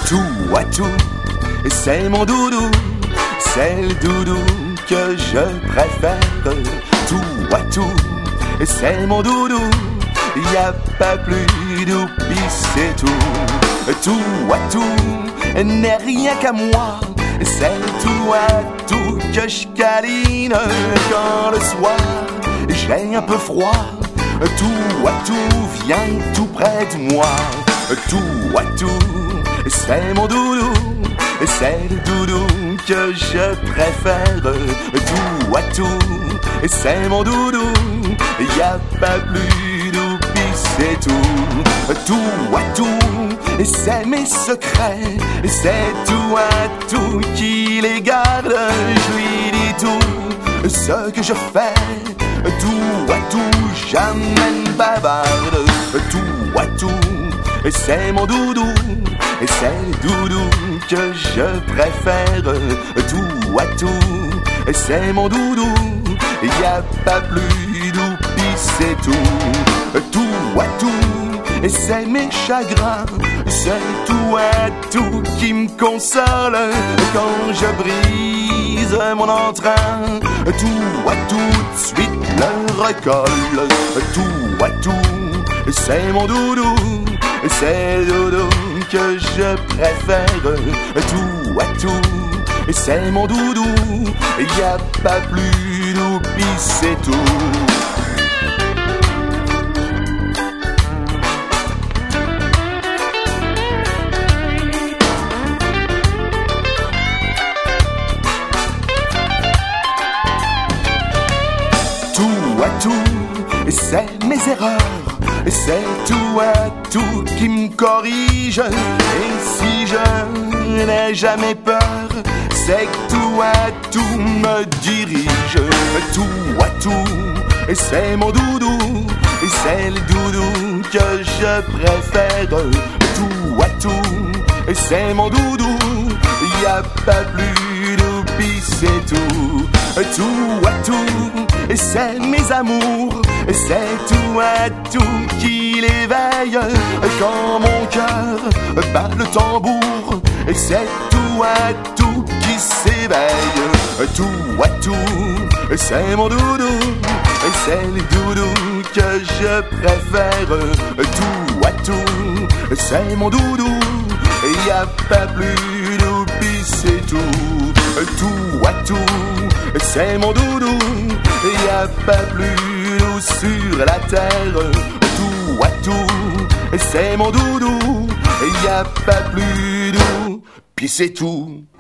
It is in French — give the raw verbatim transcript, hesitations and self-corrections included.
tout à tout, c'est mon doudou, c'est le doudou que je préfère. Tout à tout, c'est mon doudou, y a pas plus doux, pis c'est tout. Tout à tout n'est rien qu'à moi, c'est tout à tout que je câline quand le soir j'ai un peu froid. Tout à tout vient tout près de moi. Tout à tout, c'est mon doudou, c'est le doudou que je préfère. Tout à tout, c'est mon doudou, y a pas plus doux, pis c'est tout. Tout à tout, c'est mes secrets, c'est tout à tout qui les garde. Je lui dis tout ce que je fais, tout à tout, jamais ne bavarde. Tout à tout, c'est mon doudou, c'est le doudou que je préfère. Tout à tout, c'est mon doudou, y a pas plus doux, pis c'est tout. Tout à tout, c'est mes chagrins, c'est tout à tout qui me console quand je brise mon entrain. Tout à tout de suite le recolle. Tout à tout, c'est mon doudou, c'est le doudou que je préfère. Tout à tout, c'est mon doudou, y a pas plus doux, pis c'est tout. Tout à tout, c'est mes erreurs, c'est tout à tout qui me corrige. Et si je n'ai jamais peur, c'est que tout à tout me dirige. Tout à tout, c'est mon doudou, c'est le doudou que je préfère. Tout à tout, c'est mon doudou, y a pas plus doux, pis c'est tout. Tout à tout, c'est mes amours, c'est tout à tout qui l'éveille quand mon cœur bat le tambour. C'est tout à tout qui s'éveille. Tout à tout, c'est mon doudou, c'est le doudou que je préfère. Tout à tout, c'est mon doudou, y a pas plus doux, pis c'est tout. Tout à tout, c'est mon doudou, y a pas plus doux sur la terre. Tout à tout, c'est mon doudou, y a pas plus doux, pis c'est tout.